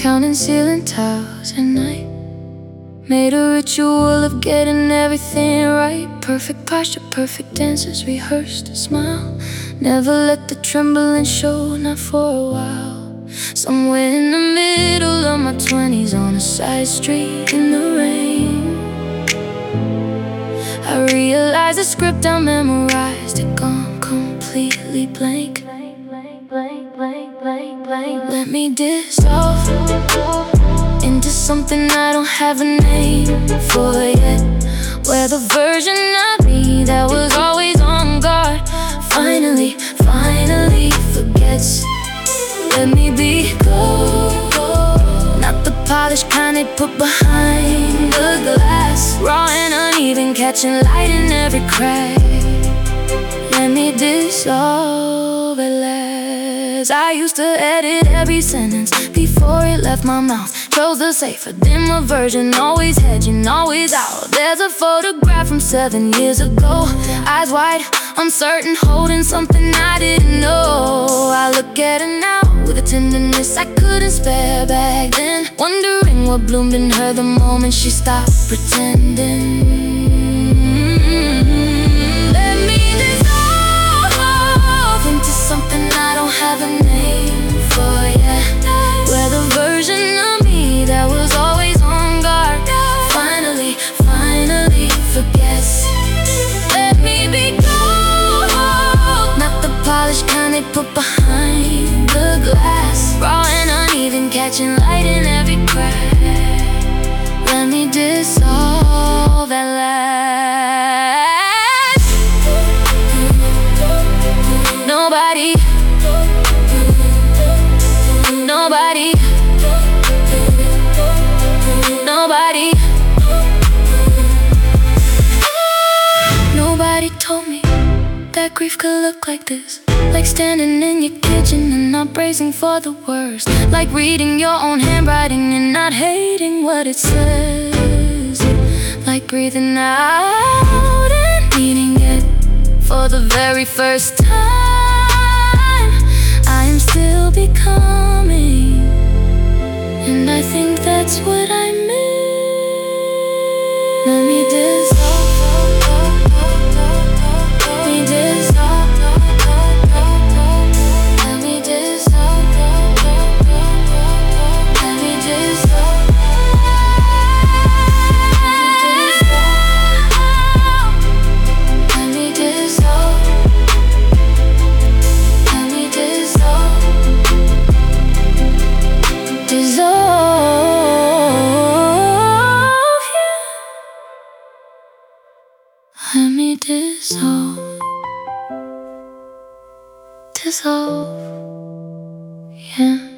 counting ceiling tiles at night. Made a ritual of getting everything right. Perfect posture, perfect dances, rehearsed a smile. Never let the trembling show, not for a while. Somewhere in the middle of my 20s, on a side street in the rain, I realized the script I memorized had gone completely blank. Let me dissolve into something I don't have a name for yet. Where the version of me that was always on guard finally forgets. Let me be gold, not the polished kind they put behind the glass. Raw and uneven, catching light in every crack. Let me dissolve at last. I used to edit every sentence before it left my mouth. Chose the safer, dimmer version, always hedging, always out. There's a photograph from 7 years ago, eyes wide, uncertain, holding something I didn't know. I look at her now with a tenderness I couldn't spare back then, wondering what bloomed in her the moment she stopped pretending. Let me dissolve into something I don't have a name for yet. Where the version of me that was always on guard finally forgets. Let me be gold, not the polished kind they put behind the glass. Raw and uneven, catching light in every crack. Let me dissolve at last. Nobody told me that grief could look like this. Like standing in your kitchen and not bracing for the worst. Like reading your own handwriting and not hating what it says. Like breathing out and meaning it for the very first time. I am still becoming, and I think that's what I mean. Let me dissolve. Let me dissolve, yeah.